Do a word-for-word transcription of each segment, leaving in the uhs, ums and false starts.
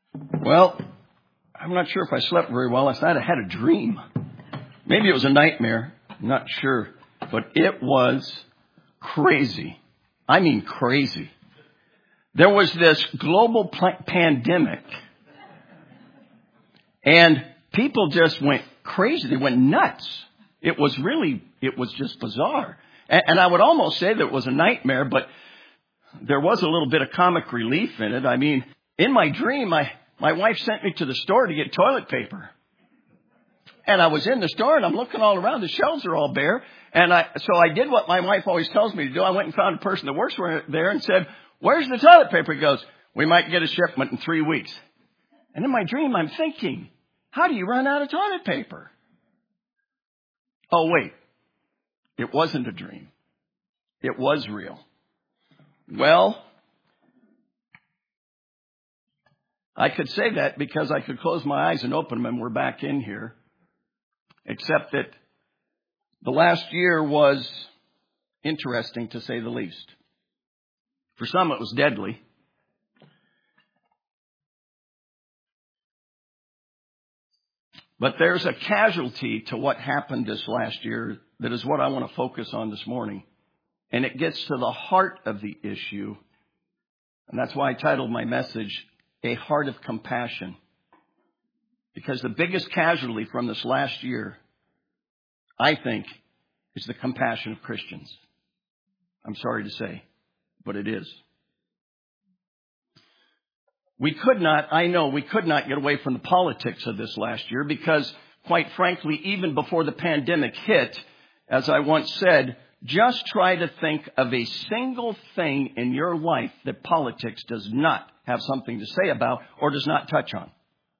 Well, I'm not sure if I slept very well last night. I had a dream. Maybe it was a nightmare. I'm not sure. But it was crazy. I mean crazy. There was this global pl- pandemic. And people just went crazy. They went nuts. It was really, it was just bizarre. And, and I would almost say that it was a nightmare, but there was a little bit of comic relief in it. I mean, in my dream, my, my wife sent me to the store to get toilet paper. And I was in the store and I'm looking all around. The shelves are all bare. And I, so I did what my wife always tells me to do. I went and found a person that works there and said, "Where's the toilet paper?" He goes, "We might get a shipment in three weeks. And in my dream, I'm thinking, how do you run out of toilet paper? Oh, wait. It wasn't a dream. It was real. Well, I could say that because I could close my eyes and open them and we're back in here. Except that the last year was interesting, to say the least. For some, it was deadly. But there's a casualty to what happened this last year that is what I want to focus on this morning. And it gets to the heart of the issue. And that's why I titled my message, A Heart of Compassion. Because the biggest casualty from this last year, I think, is the compassion of Christians. I'm sorry to say, but it is. We could not, I know, we could not get away from the politics of this last year because, quite frankly, even before the pandemic hit, as I once said, just try to think of a single thing in your life that politics does not have something to say about or does not touch on.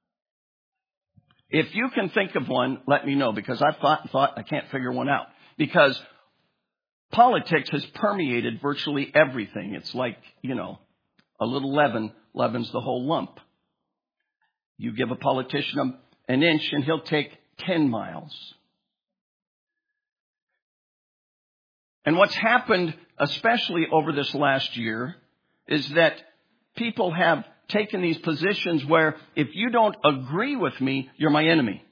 If you can think of one, let me know, because I've thought and thought I can't figure one out. Because politics has permeated virtually everything. It's like, you know, a little leaven leavens the whole lump. You give a politician an inch and he'll take ten miles. And what's happened, especially over this last year, is that people have taken these positions where if you don't agree with me, you're my enemy.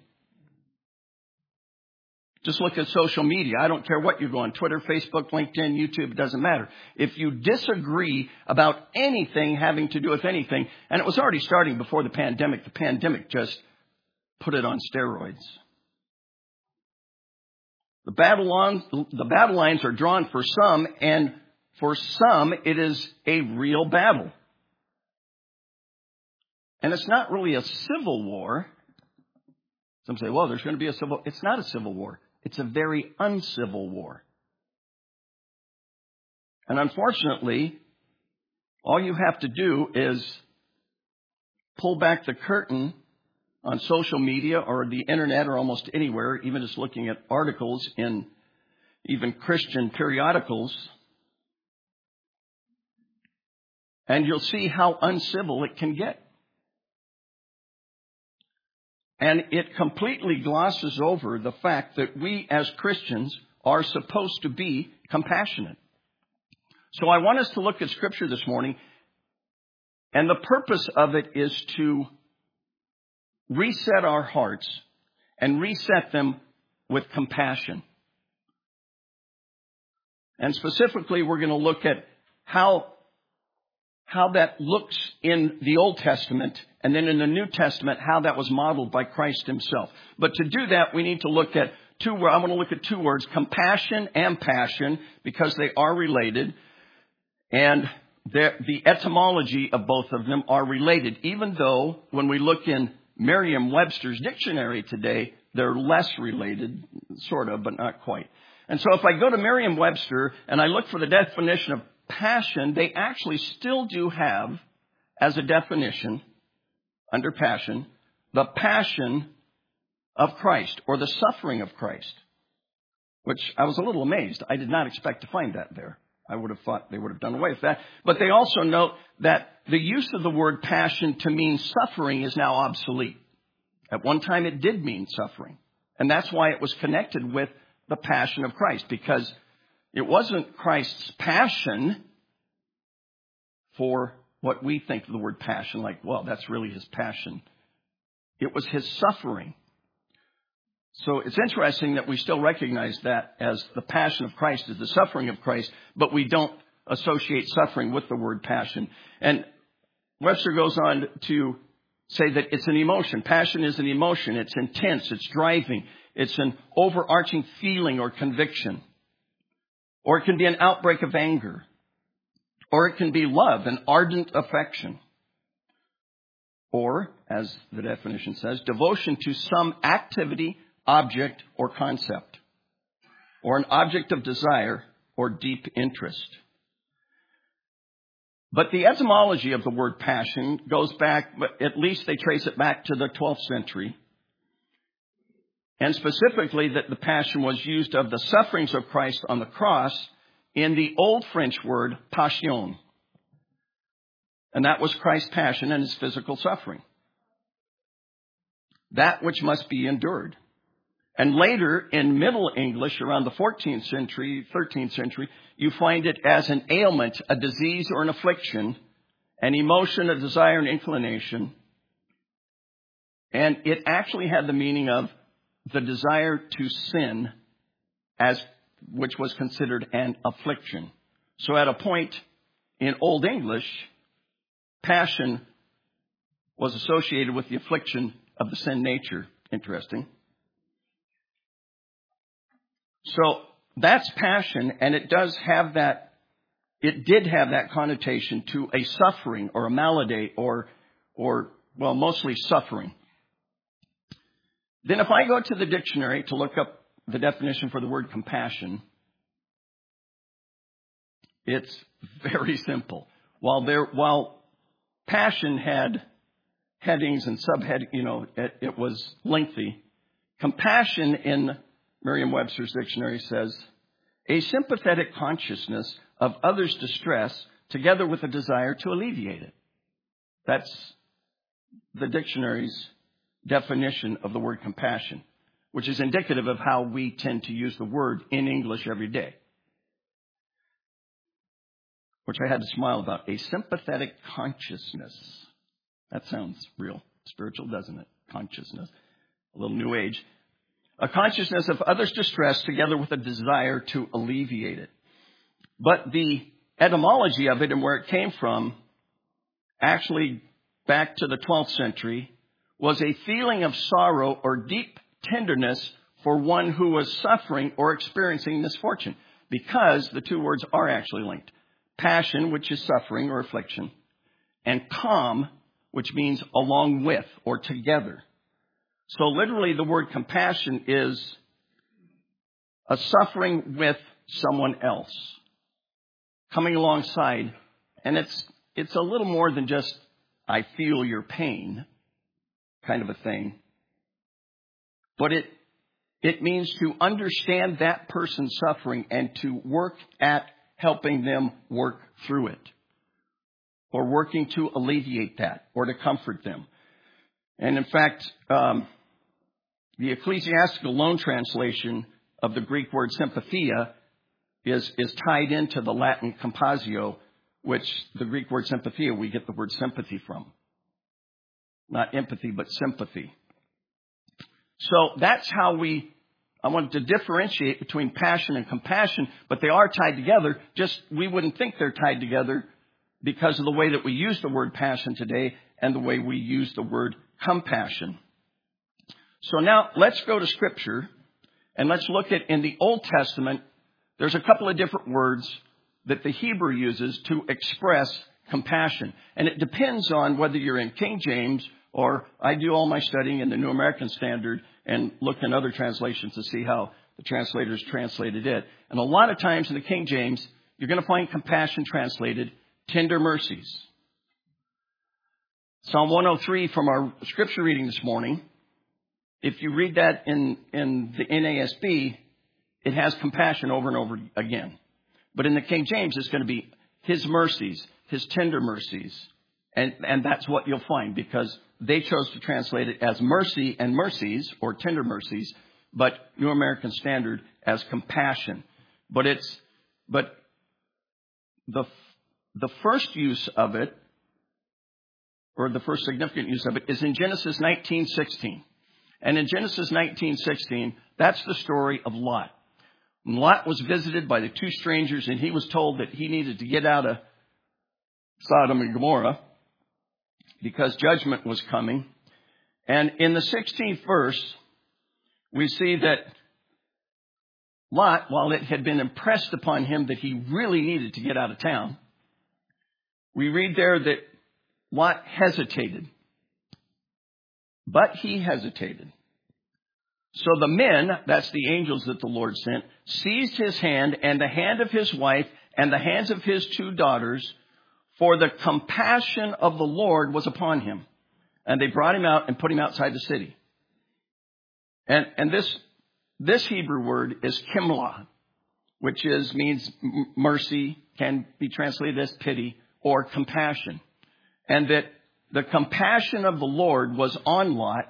Just look at social media. I don't care what you go on, Twitter, Facebook, LinkedIn, YouTube, it doesn't matter. If you disagree about anything having to do with anything, and it was already starting before the pandemic, the pandemic just put it on steroids. The battle lines, the battle lines are drawn for some, and for some it is a real battle. And it's not really a civil war. Some say, well, there's going to be a civil. It's not a civil war. It's a very uncivil war. And unfortunately, all you have to do is pull back the curtain on social media or the internet or almost anywhere, even just looking at articles in even Christian periodicals, and you'll see how uncivil it can get. And it completely glosses over the fact that we as Christians are supposed to be compassionate. So I want us to look at Scripture this morning, and the purpose of it is to reset our hearts and reset them with compassion. And specifically, we're going to look at how how that looks in the Old Testament, and then in the New Testament, how that was modeled by Christ himself. But to do that, we need to look at two, I want to look at two words, compassion and passion, because they are related. And the etymology of both of them are related, even though when we look in Merriam-Webster's dictionary today, they're less related, sort of, but not quite. And so if I go to Merriam-Webster and I look for the definition of passion, they actually still do have, as a definition, under passion, the passion of Christ, or the suffering of Christ, which I was a little amazed. I did not expect to find that there. I would have thought they would have done away with that. But they also note that the use of the word passion to mean suffering is now obsolete. At one time it did mean suffering. And that's why it was connected with the passion of Christ, because it wasn't Christ's passion for what we think of the word passion, like, well, that's really his passion. It was his suffering. So it's interesting that we still recognize that as the passion of Christ, as the suffering of Christ, but we don't associate suffering with the word passion. And Webster goes on to say that it's an emotion. Passion is an emotion. It's intense. It's driving. It's an overarching feeling or conviction. Or it can be an outbreak of anger. Or it can be love, an ardent affection. Or, as the definition says, devotion to some activity, object, or concept. Or an object of desire or deep interest. But the etymology of the word passion goes back, at least they trace it back to the twelfth century. And specifically that the passion was used of the sufferings of Christ on the cross in the old French word passion. And that was Christ's passion and his physical suffering. That which must be endured. And later in Middle English, around the fourteenth century, thirteenth century, you find it as an ailment, a disease or an affliction, an emotion, a desire, an inclination. And it actually had the meaning of the desire to sin, as which was considered an affliction. So at a point in Old English, passion was associated with the affliction of the sin nature. Interesting. So that's passion, and it does have that, it did have that connotation to a suffering or a malady or, or, well, mostly suffering. Then if I go to the dictionary to look up the definition for the word compassion, it's very simple. While there, while passion had headings and subhead, you know, it, it was lengthy, compassion in Merriam-Webster's dictionary says, a sympathetic consciousness of others' distress together with a desire to alleviate it. That's the dictionary's definition of the word compassion, which is indicative of how we tend to use the word in English every day. Which I had to smile about. A sympathetic consciousness. That sounds real spiritual, doesn't it? Consciousness. A little new age. A consciousness of others' distress together with a desire to alleviate it. But the etymology of it and where it came from, actually back to the twelfth century, was a feeling of sorrow or deep tenderness for one who was suffering or experiencing misfortune. Because the two words are actually linked. Passion, which is suffering or affliction, and com, which means along with or together. So literally the word compassion is a suffering with someone else, coming alongside. And it's it's a little more than just, I feel your pain kind of a thing. But it it means to understand that person's suffering and to work at helping them work through it, or working to alleviate that, or to comfort them. And in fact, um, the ecclesiastical loan translation of the Greek word sympathia is, is tied into the Latin compasio, which the Greek word sympathia, we get the word sympathy from. Not empathy, but sympathy. So that's how we, I wanted to differentiate between passion and compassion, but they are tied together. Just, we wouldn't think they're tied together because of the way that we use the word passion today and the way we use the word compassion. So now let's go to Scripture and let's look at, in the Old Testament, there's a couple of different words that the Hebrew uses to express compassion. And it depends on whether you're in King James, or I do all my studying in the New American Standard and look in other translations to see how the translators translated it. And a lot of times in the King James, you're going to find compassion translated tender mercies. Psalm one oh three from our scripture reading this morning, if you read that in, in the N A S B, it has compassion over and over again. But in the King James, it's going to be his mercies, his tender mercies. And, and that's what you'll find, because they chose to translate it as mercy and mercies, or tender mercies, but New American Standard as compassion. But it's, but the, the first use of it or the first significant use of it, is in Genesis nineteen sixteen. And in Genesis nineteen sixteen, that's the story of Lot. Lot was visited by the two strangers, and he was told that he needed to get out of Sodom and Gomorrah because judgment was coming. And in the sixteenth verse, we see that Lot, while it had been impressed upon him that he really needed to get out of town, we read there that Lot hesitated. But he hesitated. So the men, that's the angels that the Lord sent, seized his hand and the hand of his wife and the hands of his two daughters, for the compassion of the Lord was upon him. And they brought him out and put him outside the city. And, and this, this Hebrew word is kimlah, which is, means mercy, can be translated as pity or compassion. And that the compassion of the Lord was on Lot,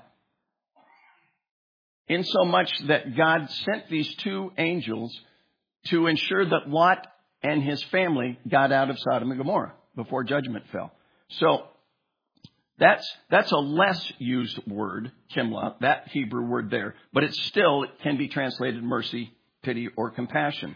in so much that God sent these two angels to ensure that Lot and his family got out of Sodom and Gomorrah before judgment fell. So that's that's a less used word, kimlah, that Hebrew word there. But it still it can be translated mercy, pity, or compassion.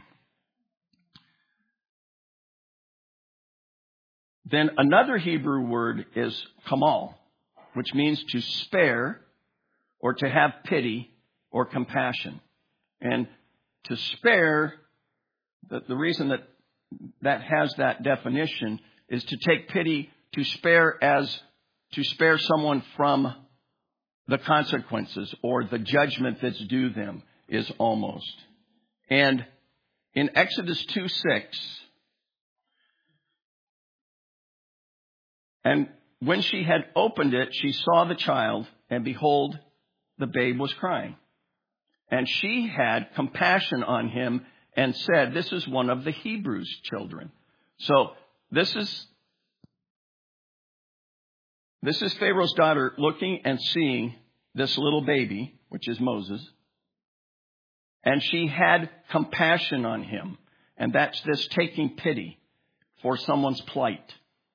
Then another Hebrew word is kamal, which means to spare or to have pity or compassion. And to spare, the, the reason that that has that definition is to take pity, to spare as to spare someone from the consequences or the judgment that's due them is almost. And in Exodus two six, and when she had opened it, she saw the child, and behold, the babe was crying. And she had compassion on him and said, this is one of the Hebrews' children. So this is, this is Pharaoh's daughter looking and seeing this little baby, which is Moses. And she had compassion on him. And that's this taking pity for someone's plight.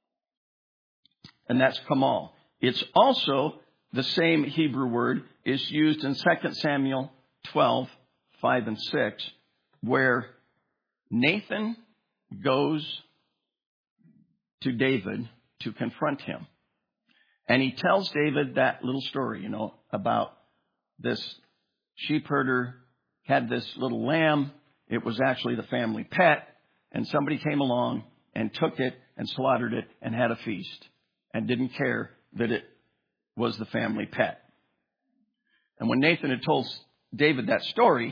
And that's kamal. It's also the same Hebrew word is used in Second Samuel twelve, five and six, where Nathan goes to David to confront him. And he tells David that little story, you know, about this sheep herder had this little lamb. It was actually the family pet. And somebody came along and took it and slaughtered it and had a feast and didn't care that it was the family pet. And when Nathan had told David that story,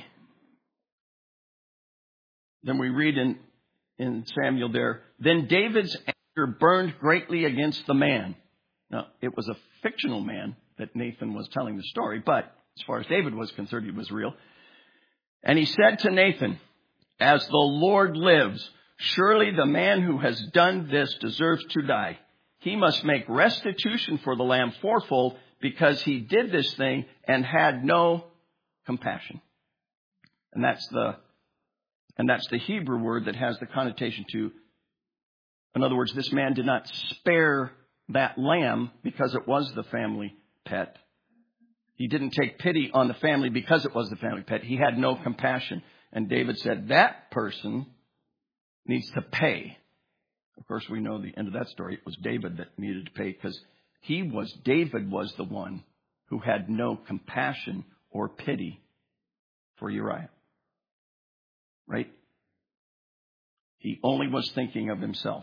then we read in, in Samuel there, then David's anger burned greatly against the man. Now, it was a fictional man that Nathan was telling the story, but as far as David was concerned, he was real. And he said to Nathan, as the Lord lives, surely the man who has done this deserves to die. He must make restitution for the lamb fourfold because he did this thing and had no compassion. And that's the, and that's the Hebrew word that has the connotation to, in other words, this man did not spare that lamb because it was the family pet. He didn't take pity on the family because it was the family pet. He had no compassion. And David said that person needs to pay. Of course, we know the end of that story. It was David that needed to pay because he was, David was the one who had no compassion or pity for Uriah. Right? He only was thinking of himself.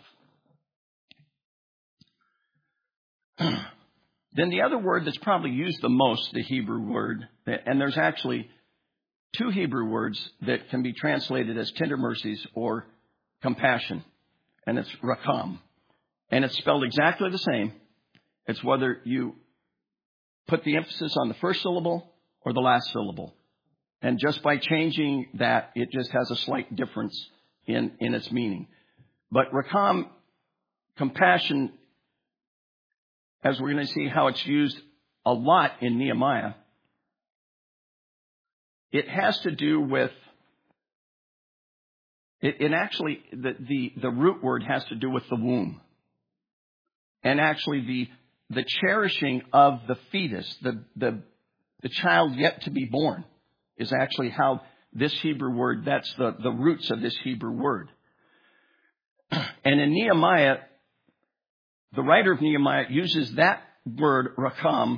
Then the other word that's probably used the most, the Hebrew word, and there's actually two Hebrew words that can be translated as tender mercies or compassion. And it's rakam. And it's spelled exactly the same. It's whether you put the emphasis on the first syllable or the last syllable. And just by changing that, it just has a slight difference in, in its meaning. But rakam, compassion, as we're going to see how it's used a lot in Nehemiah, it has to do with, it, it actually, the, the, the root word has to do with the womb. And actually the, the cherishing of the fetus, the, the, the child yet to be born, is actually how this Hebrew word, that's the, the roots of this Hebrew word. And in Nehemiah, the writer of Nehemiah uses that word, rakam,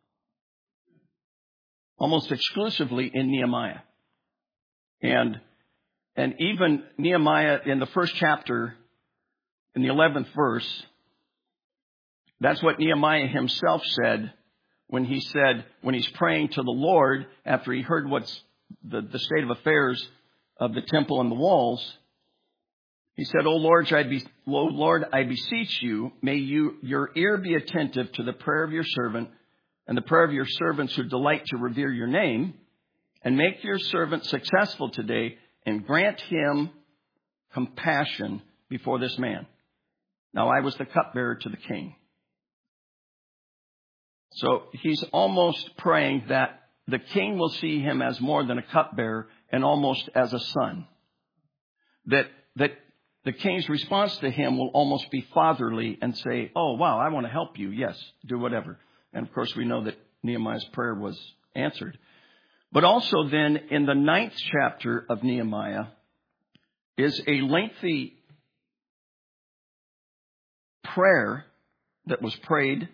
almost exclusively in Nehemiah. And, and even Nehemiah in the first chapter, in the eleventh verse, that's what Nehemiah himself said when he said, when he's praying to the Lord after he heard what's the, the state of affairs of the temple and the walls. He said, "O Lord, I be, O Lord, I beseech you, may you, your ear be attentive to the prayer of your servant and the prayer of your servants who delight to revere your name, and make your servant successful today, and grant him compassion before this man. Now I was the cupbearer to the king." So he's almost praying that the king will see him as more than a cupbearer and almost as a son. That, that the king's response to him will almost be fatherly and say, "Oh, wow, I want to help you. Yes, do whatever." And of course, we know that Nehemiah's prayer was answered. But also then in the ninth chapter of Nehemiah is a lengthy prayer that was prayed.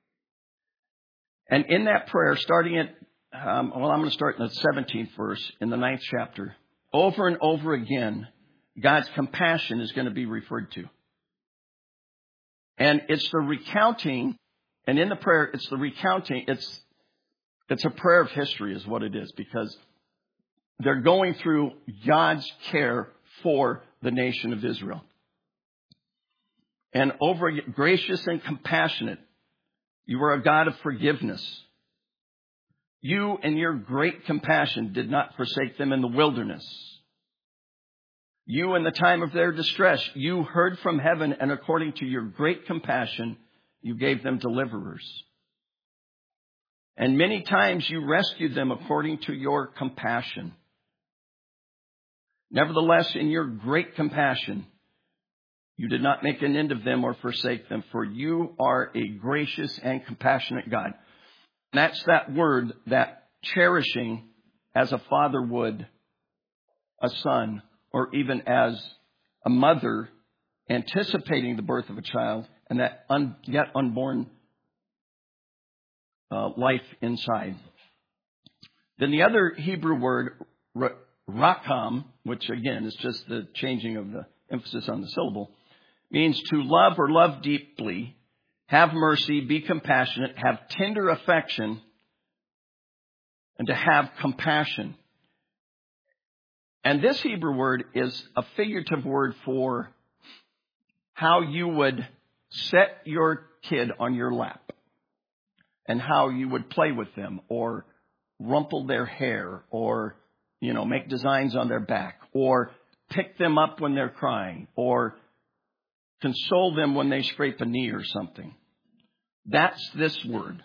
And in that prayer, starting at, um, well, I'm going to start in the seventeenth verse in the ninth chapter. Over and over again, God's compassion is going to be referred to. And it's the recounting, and in the prayer, it's the recounting, it's, it's a prayer of history is what it is, because they're going through God's care for the nation of Israel. And over, gracious and compassionate, you are a God of forgiveness. You in your great compassion did not forsake them in the wilderness. You in the time of their distress, you heard from heaven, and according to your great compassion, you gave them deliverers. And many times you rescued them according to your compassion. Nevertheless, in your great compassion, you did not make an end of them or forsake them, for you are a gracious and compassionate God. That's that word, that cherishing as a father would a son, or even as a mother anticipating the birth of a child and that un, yet unborn uh, life inside. Then the other Hebrew word, rakam, which again is just the changing of the emphasis on the syllable, means to love or love deeply, have mercy, be compassionate, have tender affection, and to have compassion. And this Hebrew word is a figurative word for how you would set your kid on your lap and how you would play with them or rumple their hair or, you know, make designs on their back or pick them up when they're crying or console them when they scrape a knee or something. That's this word.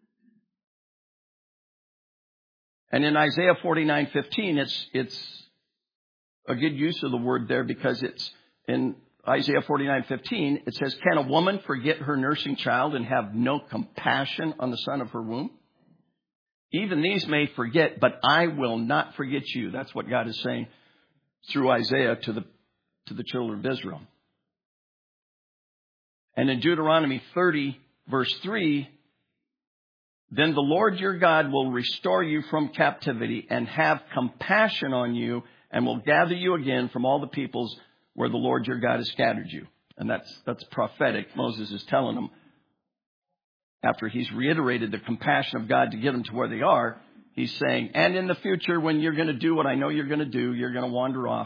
And in Isaiah forty-nine fifteen, it's it's a good use of the word there because it's in Isaiah forty-nine fifteen, it says, "Can a woman forget her nursing child and have no compassion on the son of her womb? Even these may forget, but I will not forget you." That's what God is saying through Isaiah to the to the children of Israel. And in Deuteronomy thirty, verse three, "Then the Lord your God will restore you from captivity and have compassion on you and will gather you again from all the peoples where the Lord your God has scattered you." And that's that's prophetic. Moses is telling them, after he's reiterated the compassion of God to get them to where they are, he's saying, and in the future when you're going to do what I know you're going to do, you're going to wander off,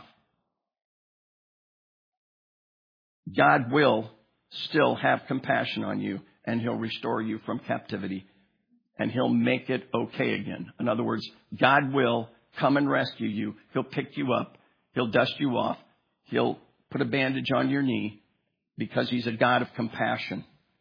God will still have compassion on you, and he'll restore you from captivity, and he'll make it okay again. In other words, God will come and rescue you. He'll pick you up. He'll dust you off. He'll put a bandage on your knee because he's a God of compassion.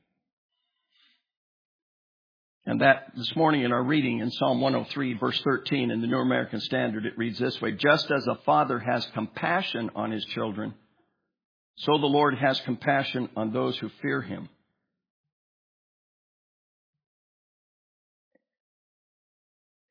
And that this morning in our reading in Psalm one oh three, verse thirteen, in the New American Standard, it reads this way: "Just as a father has compassion on his children, so the Lord has compassion on those who fear him.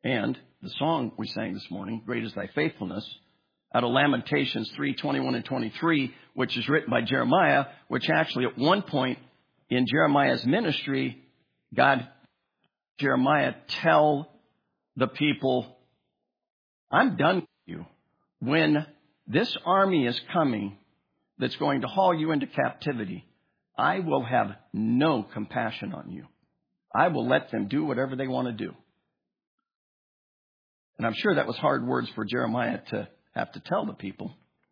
And the song we sang this morning, Great is Thy Faithfulness, out of Lamentations three, twenty-one and twenty-three, which is written by Jeremiah, which actually at one point in Jeremiah's ministry, God, Jeremiah, tell the people, I'm done with you. When this army is coming that's going to haul you into captivity, I will have no compassion on you. I will let them do whatever they want to do. And I'm sure that was hard words for Jeremiah to have to tell the people.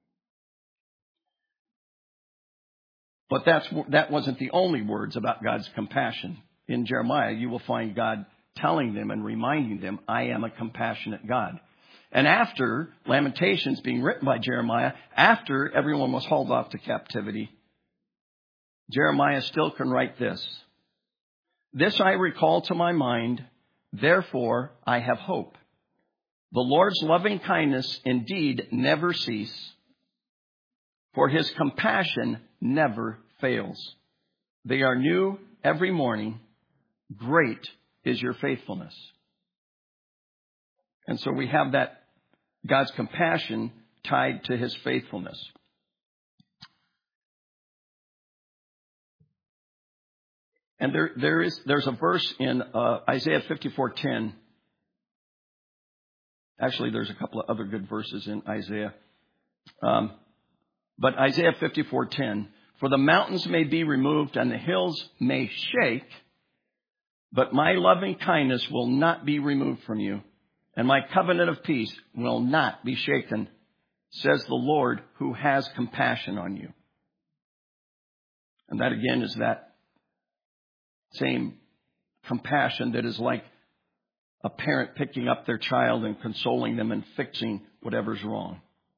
But that's, that wasn't the only words about God's compassion. In Jeremiah, you will find God telling them and reminding them, I am a compassionate God. And after Lamentations being written by Jeremiah, after everyone was hauled off to captivity, Jeremiah still can write this. This I recall to my mind, therefore I have hope. The Lord's loving kindness indeed never cease, for his compassion never fails. They are new every morning. Great is your faithfulness. And so we have that God's compassion tied to his faithfulness. And there, there is, there's a verse in uh, Isaiah fifty-four ten. Actually, there's a couple of other good verses in Isaiah. Um, but Isaiah fifty-four ten, for the mountains may be removed and the hills may shake, but my loving kindness will not be removed from you, and my covenant of peace will not be shaken, says the Lord who has compassion on you. And that again is that same compassion that is like a parent picking up their child and consoling them and fixing whatever's wrong.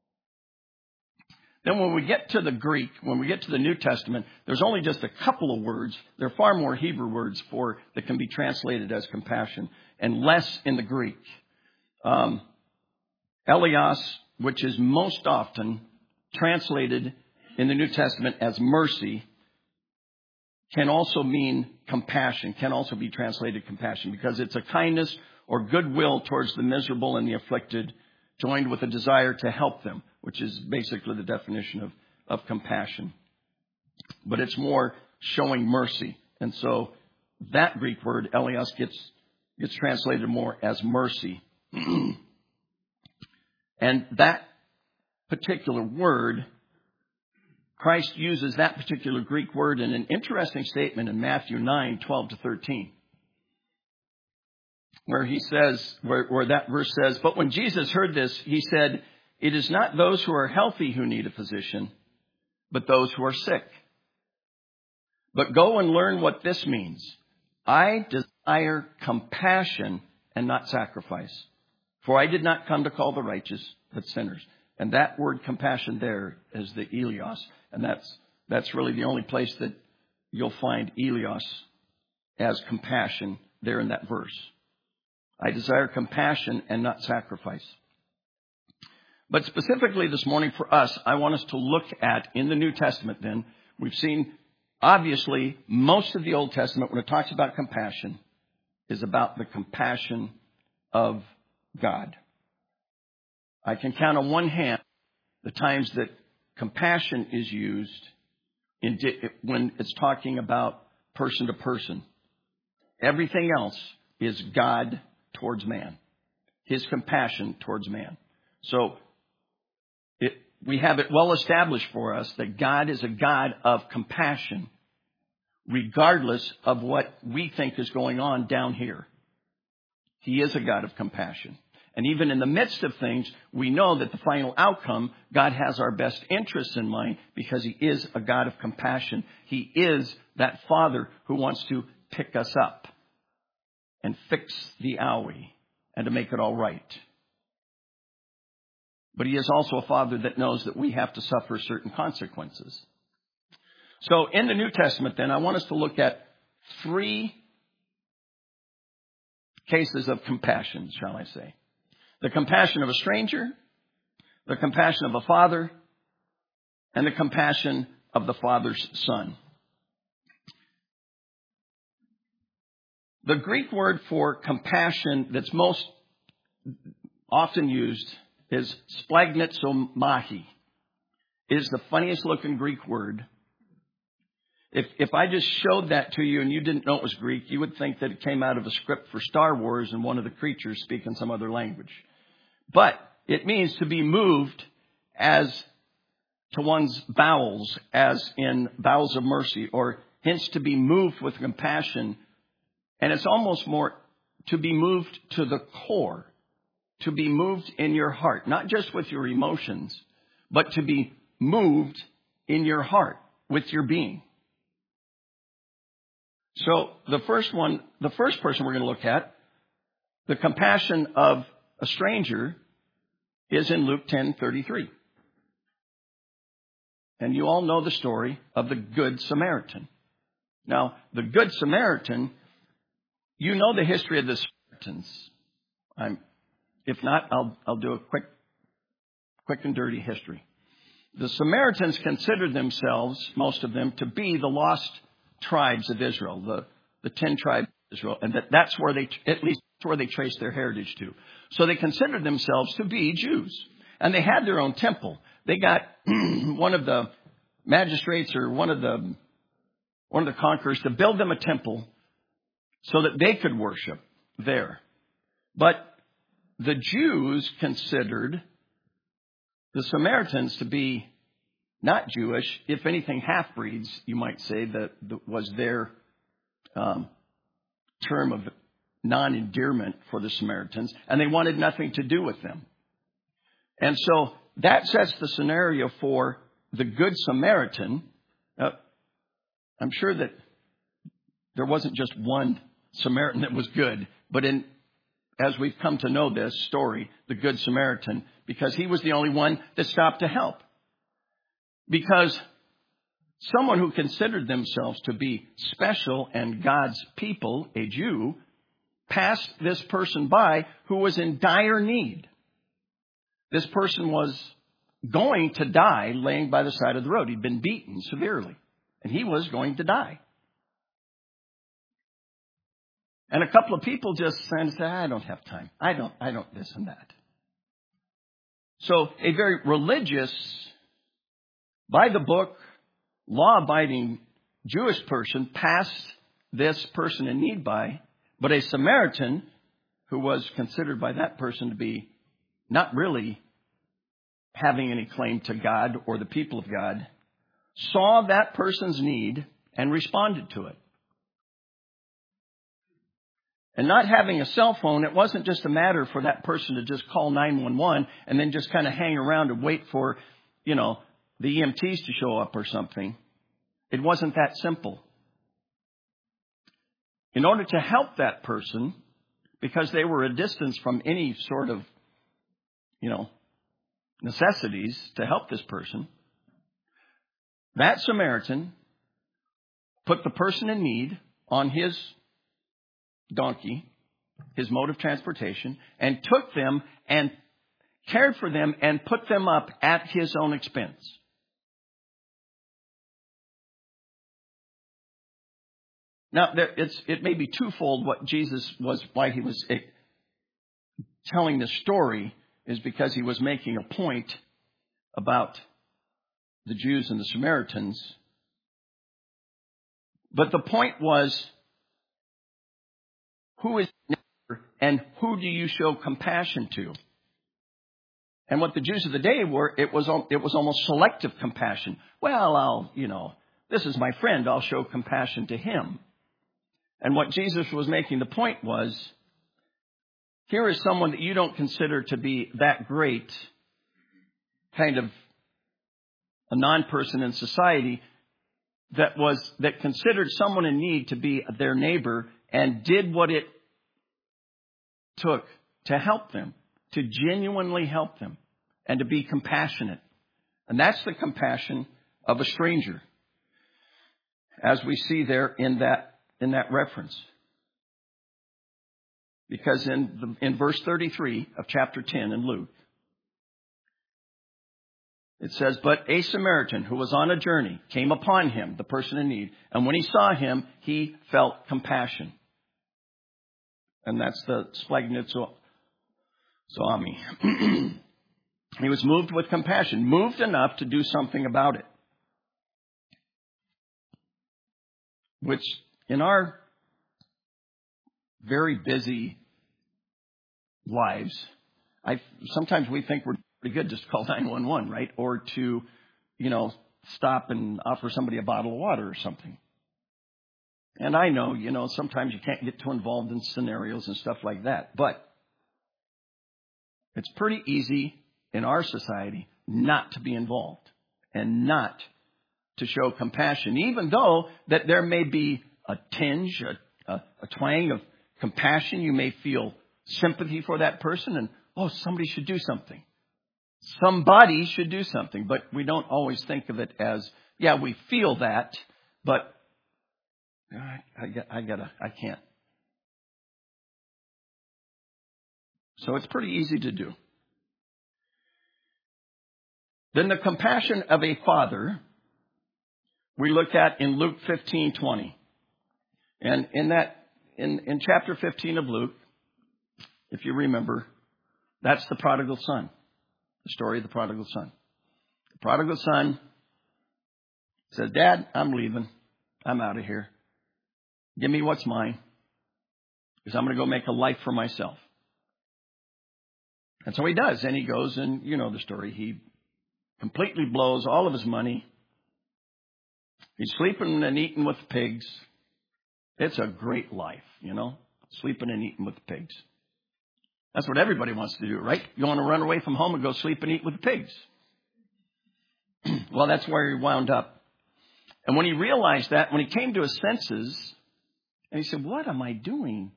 Then when we get to the Greek, when we get to the New Testament, there's only just a couple of words. There are far more Hebrew words for that can be translated as compassion and less in the Greek. Um, Elios, which is most often translated in the New Testament as mercy, can also mean compassion, can also be translated compassion, because it's a kindness or goodwill towards the miserable and the afflicted, joined with a desire to help them, which is basically the definition of, of compassion. But it's more showing mercy. And so that Greek word, Elios, gets, gets translated more as mercy. And that particular word, Christ uses that particular Greek word in an interesting statement in Matthew nine, twelve to thirteen. Where he says, where, where that verse says, but when Jesus heard this, he said, it is not those who are healthy who need a physician, but those who are sick. But go and learn what this means. I desire compassion and not sacrifice. For I did not come to call the righteous, but sinners. And that word compassion there is the Elios. And that's, that's really the only place that you'll find Elios as compassion there in that verse. I desire compassion and not sacrifice. But specifically this morning for us, I want us to look at, in the New Testament then, we've seen, obviously, most of the Old Testament, when it talks about compassion, is about the compassion of God. I can count on one hand the times that compassion is used in di- when it's talking about person to person. Everything else is God towards man, his compassion towards man. So it, we have it well established for us that God is a God of compassion, regardless of what we think is going on down here. He is a God of compassion. And even in the midst of things, we know that the final outcome, God has our best interests in mind because he is a God of compassion. He is that Father who wants to pick us up and fix the owie and to make it all right. But he is also a Father that knows that we have to suffer certain consequences. So in the New Testament then, I want us to look at three cases of compassion, shall I say. The compassion of a stranger, the compassion of a father, and the compassion of the Father's Son. The Greek word for compassion that's most often used is splagnetsomahi. It is the funniest looking Greek word. If if I just showed that to you and you didn't know it was Greek, you would think that it came out of a script for Star Wars and one of the creatures speaking some other language. But it means to be moved as to one's bowels, as in bowels of mercy, or hence to be moved with compassion. And it's almost more to be moved to the core, to be moved in your heart, not just with your emotions, but to be moved in your heart with your being. So the first one, the first person we're going to look at, the compassion of a stranger, is in Luke ten thirty-three. And you all know the story of the Good Samaritan. Now, the Good Samaritan, you know the history of the Samaritans. I'm, if not, I'll I'll do a quick, quick and dirty history. The Samaritans considered themselves, most of them, to be the lost tribes of Israel, the, the ten tribes of Israel, and that, that's where they, at least that's where they traced their heritage to. So they considered themselves to be Jews. And they had their own temple. They got one of the magistrates or one of the one of the conquerors to build them a temple so that they could worship there. But the Jews considered the Samaritans to be not Jewish, if anything, half-breeds, you might say, that, that was their um, term of non-endearment for the Samaritans, and they wanted nothing to do with them. And so that sets the scenario for the Good Samaritan. Uh, I'm sure that there wasn't just one Samaritan that was good, but in as we've come to know this story, the Good Samaritan, because he was the only one that stopped to help. Because someone who considered themselves to be special and God's people, a Jew, passed this person by who was in dire need. This person was going to die laying by the side of the road. He'd been beaten severely, and he was going to die. And a couple of people just said, I don't have time. I don't, I don't this and that. So a very religious, by the book, law-abiding Jewish person passed this person in need by, but a Samaritan, who was considered by that person to be not really having any claim to God or the people of God, saw that person's need and responded to it. And not having a cell phone, it wasn't just a matter for that person to just call nine one one and then just kind of hang around and wait for, you know, the E M Ts to show up or something. It wasn't that simple. In order to help that person, because they were a distance from any sort of, you know, necessities to help this person, that Samaritan put the person in need on his donkey, his mode of transportation, and took them and cared for them and put them up at his own expense. Now, there, it's, it may be twofold what Jesus was, why he was it, telling this story is because he was making a point about the Jews and the Samaritans. But the point was, who is neighbor and who do you show compassion to? And what the Jews of the day were, it was it was almost selective compassion. Well, I'll, you know, this is my friend, I'll show compassion to him. And what Jesus was making the point was, here is someone that you don't consider to be that great, kind of a non-person in society, that was that considered someone in need to be their neighbor and did what it took to help them, to genuinely help them, and to be compassionate. And that's the compassion of a stranger, as we see there in that in that reference. Because in the, in verse thirty-three of chapter ten in Luke, it says, "But a Samaritan who was on a journey came upon him," the person in need, "and when he saw him, he felt compassion." And that's the splagnetso, saw me. He was moved with compassion, moved enough to do something about it. Which, in our very busy lives, I sometimes we think we're pretty good just to call nine one one, right? Or to, you know, stop and offer somebody a bottle of water or something. And I know, you know, sometimes you can't get too involved in scenarios and stuff like that. But it's pretty easy in our society not to be involved and not to show compassion, even though that there may be a tinge, a, a, a twang of compassion. You may feel sympathy for that person and, oh, somebody should do something. Somebody should do something. But we don't always think of it as, yeah, we feel that, but I, I, I gotta, I can't. So it's pretty easy to do. Then the compassion of a father we look at in Luke fifteen twenty. And in that, in, in chapter fifteen of Luke, if you remember, that's the prodigal son. The story of the prodigal son. The prodigal son says, Dad, I'm leaving. I'm out of here. Give me what's mine, because I'm going to go make a life for myself. And so he does. And he goes and, you know the story. He completely blows all of his money. He's sleeping and eating with the pigs. It's a great life, you know, sleeping and eating with the pigs. That's what everybody wants to do, right? You want to run away from home and go sleep and eat with the pigs. Well, that's where he wound up. And when he realized that, when he came to his senses, and he said, what am I doing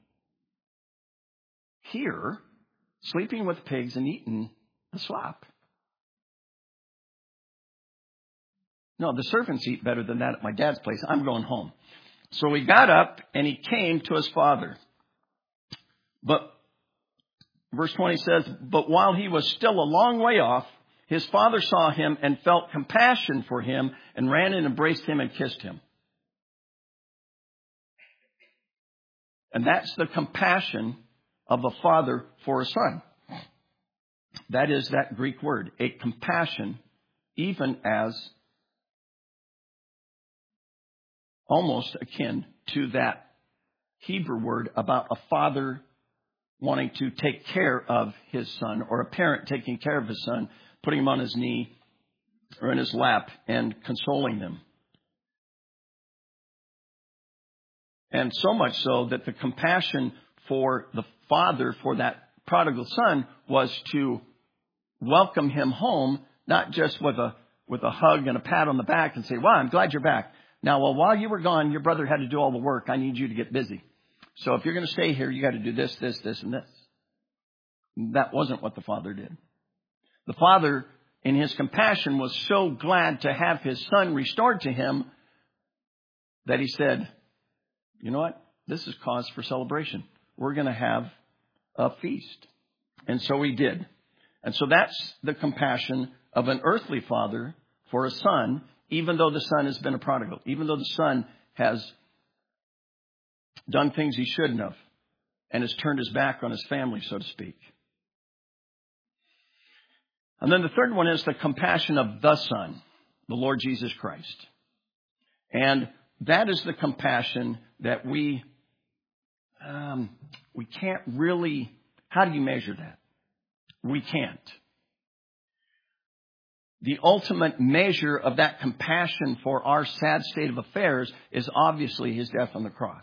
here, sleeping with pigs and eating the slop? No, the servants eat better than that at my dad's place. I'm going home. So he got up and he came to his father. But verse twenty says, but while he was still a long way off, his father saw him and felt compassion for him and ran and embraced him and kissed him. And that's the compassion of a father for a son. That is that Greek word, a compassion, even as almost akin to that Hebrew word about a father wanting to take care of his son, or a parent taking care of his son, putting him on his knee or in his lap and consoling them. And so much so that the compassion for the father for that prodigal son was to welcome him home, not just with a with a hug and a pat on the back and say, wow, I'm glad you're back. Now, well, while you were gone, your brother had to do all the work. I need you to get busy. So if you're going to stay here, you got to do this, this, this, and this. That wasn't what the father did. The father, in his compassion, was so glad to have his son restored to him that he said, you know what? This is cause for celebration. We're going to have a feast. And so he did. And so that's the compassion of an earthly father for a son, even though the son has been a prodigal, even though the son has done things he shouldn't have and has turned his back on his family, so to speak. And then the third one is the compassion of the Son, the Lord Jesus Christ. And that is the compassion that we, um, we can't really, how do you measure that? We can't. The ultimate measure of that compassion for our sad state of affairs is obviously his death on the cross.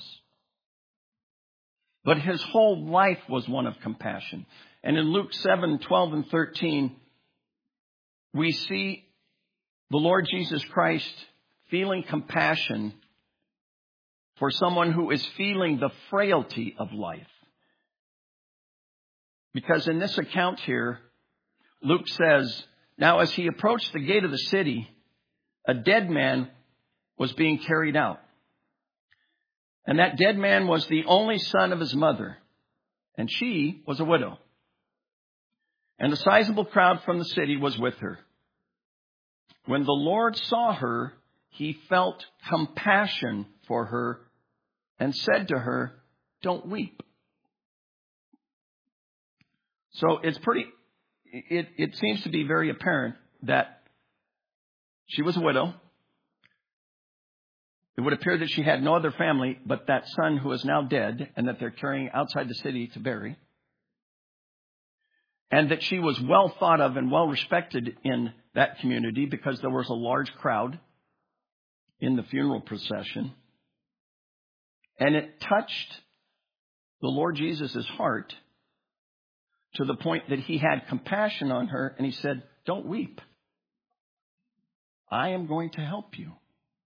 But his whole life was one of compassion. And in Luke seven, twelve and thirteen, we see the Lord Jesus Christ feeling compassion for someone who is feeling the frailty of life. Because in this account here, Luke says, now as he approached the gate of the city, a dead man was being carried out. And that dead man was the only son of his mother, and she was a widow. And a sizable crowd from the city was with her. When the Lord saw her, he felt compassion for her and said to her, don't weep. So it's pretty, it, it seems to be very apparent that she was a widow. It would appear that she had no other family but that son who is now dead and that they're carrying outside the city to bury. And that she was well thought of and well respected in that community because there was a large crowd in the funeral procession. And it touched the Lord Jesus' heart to the point that he had compassion on her and he said, "Don't weep. I am going to help you."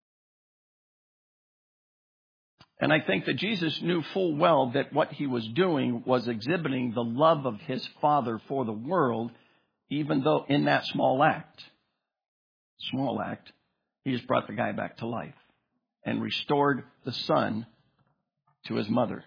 And I think that Jesus knew full well that what he was doing was exhibiting the love of his Father for the world, even though in that small act, small act, he just brought the guy back to life and restored the son to his mother.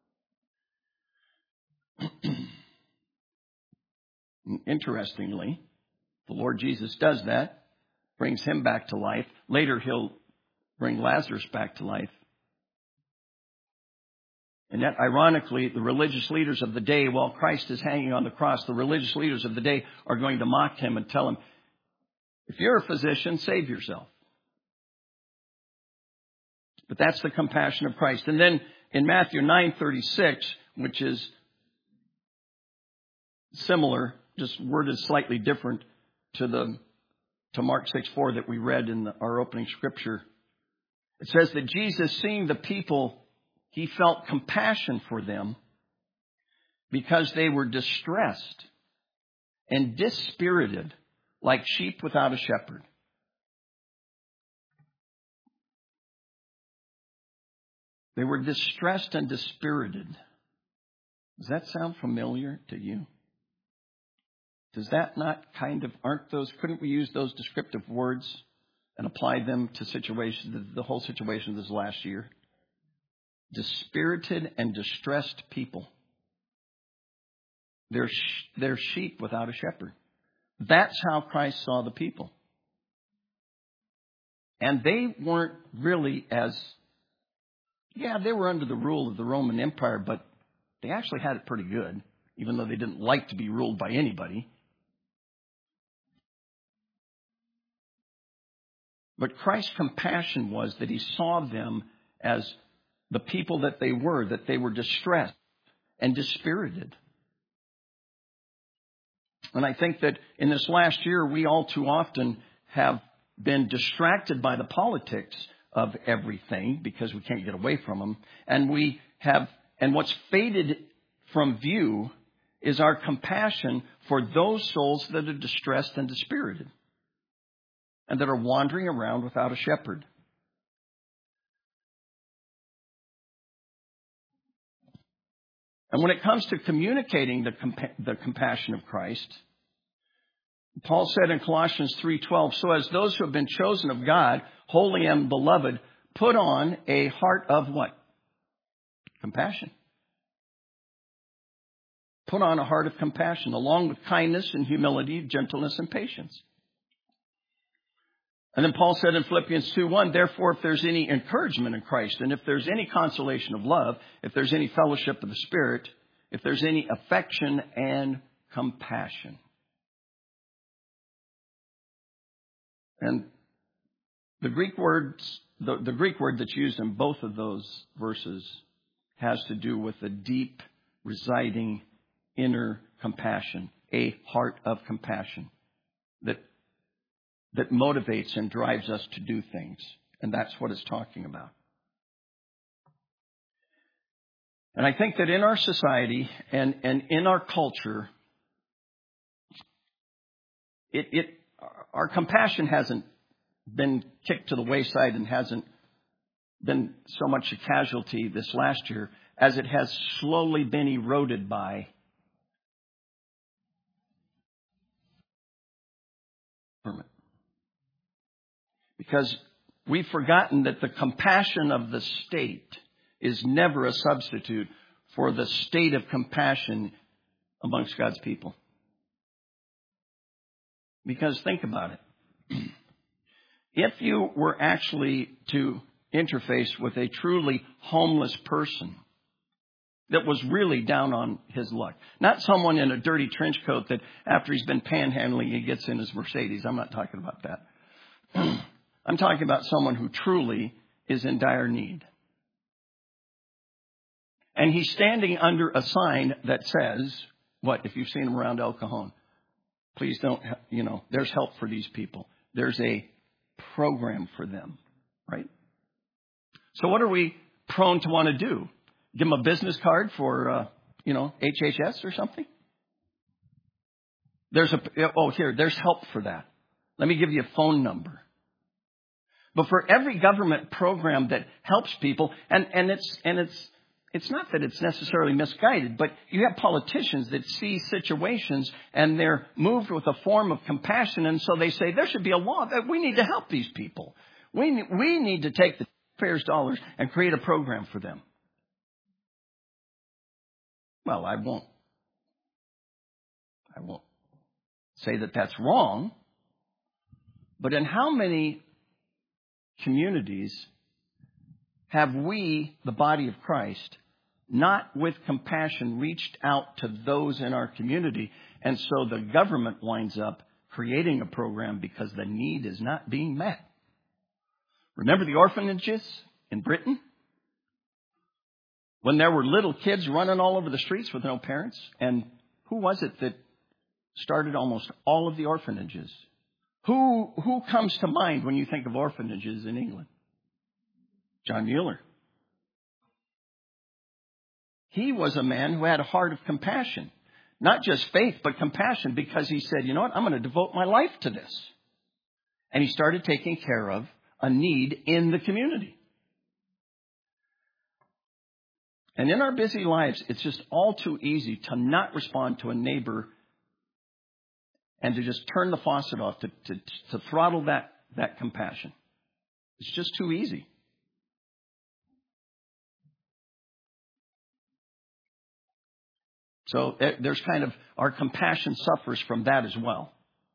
Interestingly, the Lord Jesus does that, brings him back to life. Later, he'll bring Lazarus back to life. And yet, ironically, the religious leaders of the day, while Christ is hanging on the cross, the religious leaders of the day are going to mock him and tell him, "If you're a physician, save yourself." But that's the compassion of Christ. And then in Matthew nine thirty-six, which is similar, just worded slightly different to the to Mark six four that we read in the, our opening scripture, it says that Jesus, seeing the people, he felt compassion for them because they were distressed and dispirited like sheep without a shepherd. They were distressed and dispirited. Does that sound familiar to you? Does that not kind of, aren't those, couldn't we use those descriptive words and apply them to situations, the, the whole situation this last year? Dispirited and distressed people. They're, sh- they're sheep without a shepherd. That's how Christ saw the people. And they weren't really as, yeah, they were under the rule of the Roman Empire, but they actually had it pretty good, even though they didn't like to be ruled by anybody. But Christ's compassion was that he saw them as the people that they were, that they were distressed and dispirited. And I think that in this last year, we all too often have been distracted by the politics of everything because we can't get away from them. And we have, and what's faded from view is our compassion for those souls that are distressed and dispirited and that are wandering around without a shepherd. And when it comes to communicating the, compa- the compassion of Christ, Paul said in Colossians three twelve, "So as those who have been chosen of God, holy and beloved, put on a heart of" what? Compassion. Put on a heart of compassion, along with kindness and humility, gentleness and patience. And then Paul said in Philippians two one, "Therefore, if there's any encouragement in Christ, and if there's any consolation of love, if there's any fellowship of the Spirit, if there's any affection and compassion." And the Greek words, the, the Greek word that's used in both of those verses has to do with a deep, residing, inner compassion, a heart of compassion that that motivates and drives us to do things. And that's what it's talking about. And I think that in our society and, and in our culture, it, it our compassion hasn't been kicked to the wayside and hasn't been so much a casualty this last year as it has slowly been eroded by government. Because we've forgotten that the compassion of the state is never a substitute for the state of compassion amongst God's people. Because think about it. If you were actually to interface with a truly homeless person, that was really down on his luck. Not someone in a dirty trench coat that after he's been panhandling, he gets in his Mercedes. I'm not talking about that. I'm talking about someone who truly is in dire need. And he's standing under a sign that says, what, if you've seen him around El Cajon, please don't, you know, there's help for these people. There's a program for them, right? So what are we prone to want to do? Give them a business card for, uh, you know, H H S or something? There's a, oh, here, there's help for that. Let me give you a phone number. But for every government program that helps people, and, and it's, and it's, it's not that it's necessarily misguided, but you have politicians that see situations and they're moved with a form of compassion. And so they say there should be a law that we need to help these people. We, we need to take the taxpayers' dollars and create a program for them. Well, I won't, I won't say that that's wrong, but in how many communities have we, the body of Christ, not with compassion reached out to those in our community, and so the government winds up creating a program because the need is not being met? Remember the orphanages in Britain? When there were little kids running all over the streets with no parents? And who was it that started almost all of the orphanages? Who, who comes to mind when you think of orphanages in England? John Mueller. He was a man who had a heart of compassion. Not just faith, but compassion, because he said, you know what, I'm going to devote my life to this. And he started taking care of a need in the community. And in our busy lives, it's just all too easy to not respond to a neighbor and to just turn the faucet off, to, to, to throttle that, that compassion. It's just too easy. So there's kind of, our compassion suffers from that as well.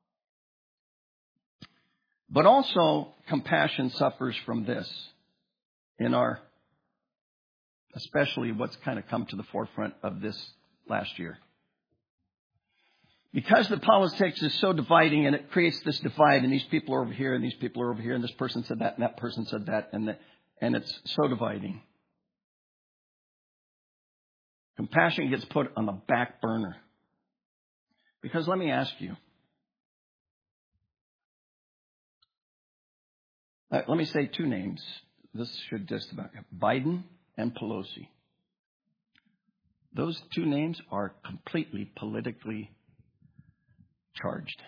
But also, compassion suffers from this in our, especially what's kind of come to the forefront of this last year. Because the politics is so dividing, and it creates this divide, and these people are over here, and these people are over here, and this person said that, and that person said that, and the, and it's so dividing. Compassion gets put on the back burner. Because let me ask you, uh, let me say two names. This should just about, Biden and Pelosi. Those two names are completely politically charged.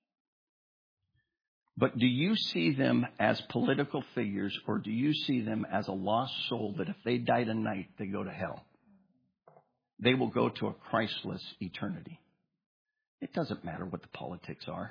But do you see them as political figures, or do you see them as a lost soul that if they die tonight, they go to hell? They will go to a Christless eternity. It doesn't matter what the politics are.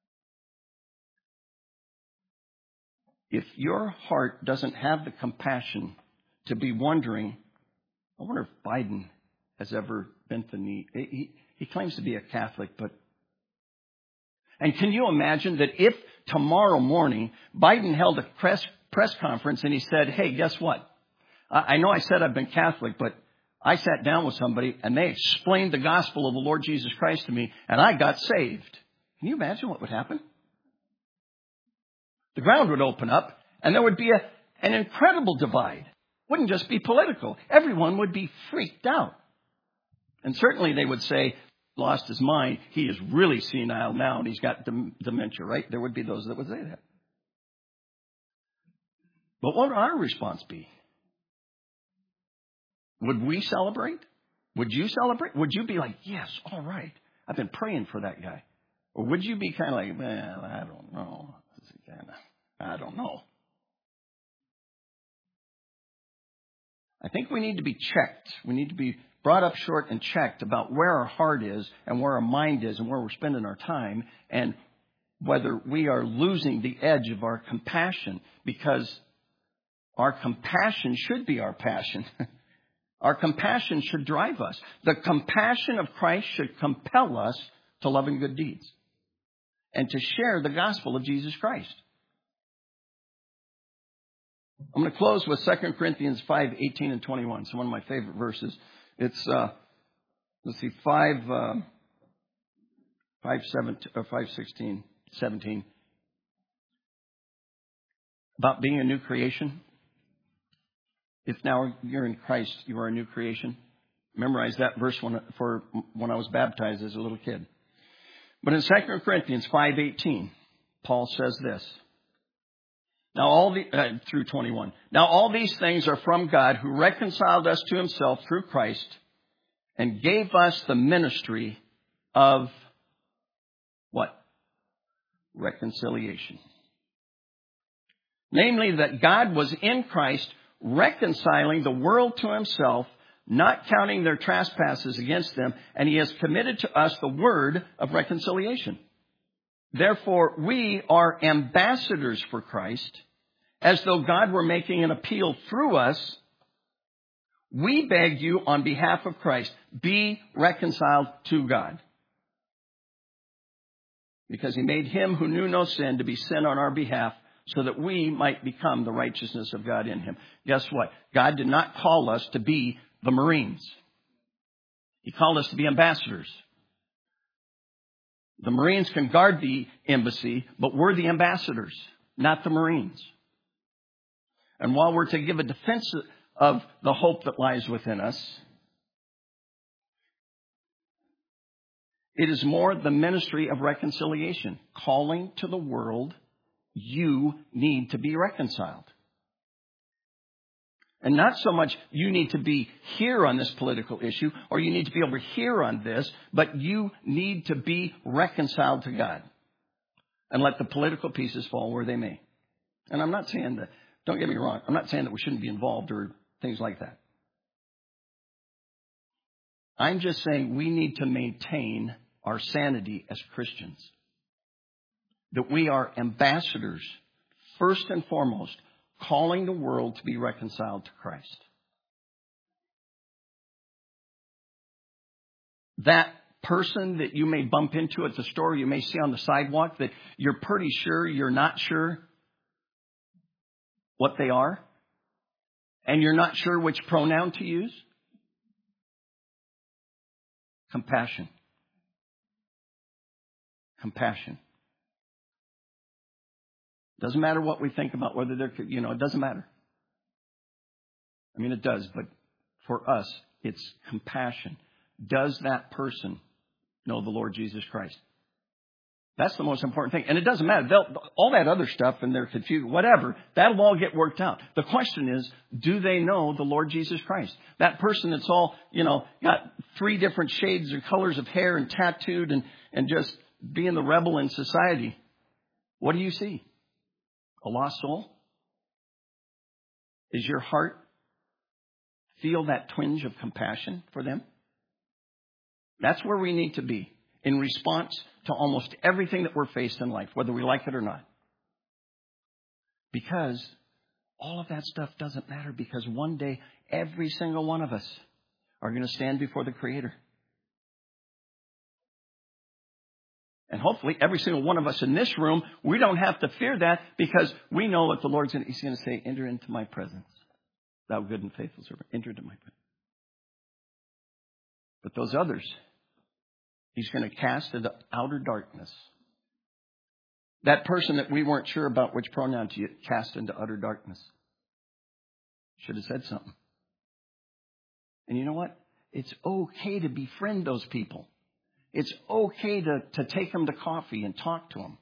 If your heart doesn't have the compassion to be wondering, I wonder if Biden has ever bent the knee. He, he claims to be a Catholic, but... And can you imagine that if tomorrow morning Biden held a press, press conference and he said, hey, guess what? I, I know I said I've been Catholic, but I sat down with somebody and they explained the gospel of the Lord Jesus Christ to me and I got saved. Can you imagine what would happen? The ground would open up and there would be a, an incredible divide. It wouldn't just be political. Everyone would be freaked out. And certainly they would say, lost his mind. He is really senile now and he's got dementia, right? There would be those that would say that. But what would our response be? Would we celebrate? Would you celebrate? Would you be like, yes, all right, I've been praying for that guy? Or would you be kind of like, well, I don't know. I don't know. I think we need to be checked. We need to be brought up short and checked about where our heart is and where our mind is and where we're spending our time, and whether we are losing the edge of our compassion, because our compassion should be our passion. Our compassion should drive us. The compassion of Christ should compel us to love and good deeds and to share the gospel of Jesus Christ. I'm going to close with Second Corinthians five, eighteen and twenty-one. It's one of my favorite verses. It's, uh, let's see, five, uh, five, seven, or five, sixteen, seventeen. About being a new creation. If now you're in Christ, you are a new creation. Memorize that verse when, for when I was baptized as a little kid. But in Second Corinthians five eighteen, Paul says this. Now all the, uh, through twenty-one. Now all these things are from God, who reconciled us to himself through Christ and gave us the ministry of what? Reconciliation. Namely, that God was in Christ reconciling the world to himself, not counting their trespasses against them, and he has committed to us the word of reconciliation. Therefore, we are ambassadors for Christ, as though God were making an appeal through us. We beg you on behalf of Christ, be reconciled to God. Because he made him who knew no sin to be sin on our behalf, so that we might become the righteousness of God in him. Guess what? God did not call us to be the Marines. He called us to be ambassadors. The Marines can guard the embassy, but we're the ambassadors, not the Marines. And while we're to give a defense of the hope that lies within us, it is more the ministry of reconciliation, calling to the world, you need to be reconciled. And not so much you need to be here on this political issue or you need to be over here on this, but you need to be reconciled to God and let the political pieces fall where they may. And I'm not saying that, don't get me wrong, I'm not saying that we shouldn't be involved or things like that. I'm just saying we need to maintain our sanity as Christians. That we are ambassadors, first and foremost, calling the world to be reconciled to Christ. That person that you may bump into at the store, you may see on the sidewalk that you're pretty sure you're not sure what they are, and you're not sure which pronoun to use. Compassion. Compassion. Doesn't matter what we think about whether they're, you know, it doesn't matter. I mean, it does, but for us, it's compassion. Does that person know the Lord Jesus Christ? That's the most important thing. And it doesn't matter. They'll, all that other stuff and they're confused, whatever, that'll all get worked out. The question is, do they know the Lord Jesus Christ? That person that's all, you know, got three different shades or colors of hair and tattooed and, and just being the rebel in society. What do you see? A lost soul? Is your heart feel that twinge of compassion for them? That's where we need to be in response to almost everything that we're faced in life, whether we like it or not. Because all of that stuff doesn't matter, because one day every single one of us are going to stand before the Creator. And hopefully every single one of us in this room, we don't have to fear that, because we know that the Lord's going to, He's going to say, enter into my presence. Thou good and faithful servant, enter into my presence. But those others, He's going to cast into outer darkness. That person that we weren't sure about which pronoun to cast into utter darkness. Should have said something. And you know what? It's okay to befriend those people. It's okay to, to take them to coffee and talk to them.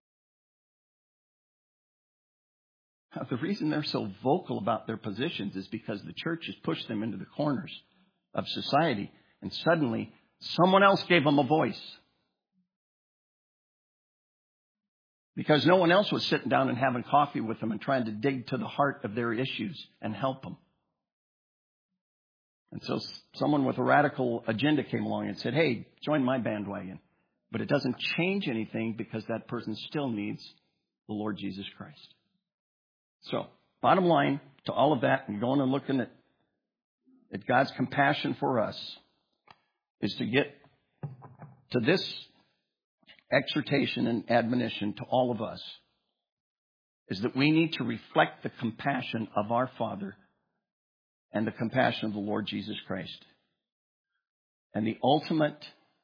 Now, the reason they're so vocal about their positions is because the church has pushed them into the corners of society, and suddenly someone else gave them a voice. Because no one else was sitting down and having coffee with them and trying to dig to the heart of their issues and help them. And so someone with a radical agenda came along and said, hey, join my bandwagon. But it doesn't change anything, because that person still needs the Lord Jesus Christ. So, bottom line to all of that, and going and looking at, at God's compassion for us, is to get to this exhortation and admonition to all of us, is that we need to reflect the compassion of our Father and the compassion of the Lord Jesus Christ. And the ultimate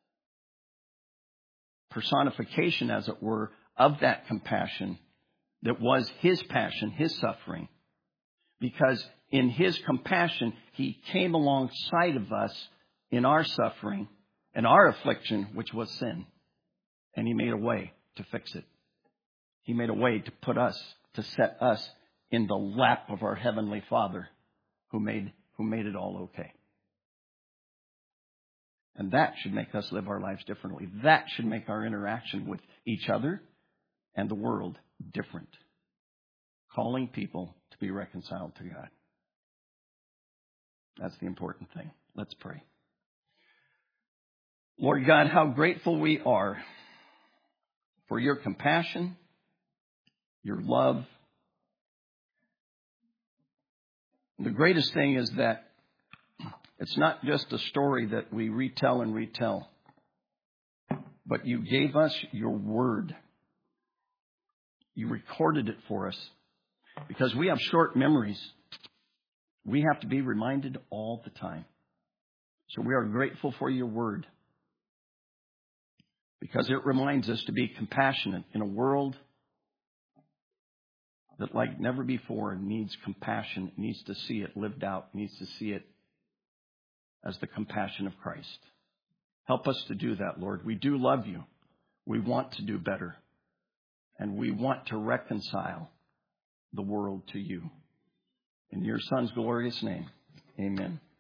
personification, as it were, of that compassion that was his passion, his suffering. Because in his compassion, he came alongside of us in our suffering and our affliction, which was sin. And he made a way to fix it. He made a way to put us, to set us in the lap of our Heavenly Father who made, who made it all okay. And that should make us live our lives differently. That should make our interaction with each other and the world different. Calling people to be reconciled to God. That's the important thing. Let's pray. Lord God, how grateful we are for your compassion, your love. The greatest thing is that it's not just a story that we retell and retell, but you gave us your word. You recorded it for us. Because we have short memories, we have to be reminded all the time. So we are grateful for your word. Because it reminds us to be compassionate in a world that, like never before, needs compassion, needs to see it lived out, needs to see it as the compassion of Christ. Help us to do that, Lord. We do love you. We want to do better. And we want to reconcile the world to you. In your Son's glorious name, amen.